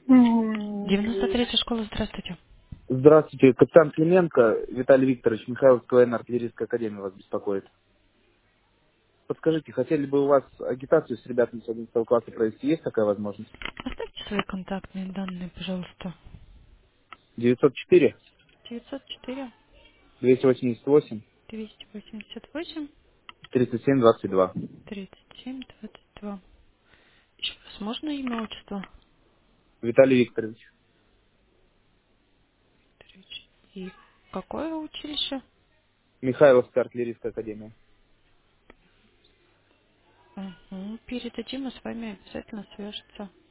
93-я школа, здравствуйте. Здравствуйте, капитан Клименко, Виталий Викторович, Михайловская военно-артиллерийская академия вас беспокоит. Подскажите, хотели бы у вас агитацию с ребятами с 11 класса провести? Есть такая возможность? Оставьте свои контактные данные, пожалуйста. 904 904 288 288 37 22. 37 22. Еще раз, можно имя, отчество? Виталий Викторович, И какое училище? Михайловская артиллерийская академия. Угу. Передадим, и с вами обязательно свяжется.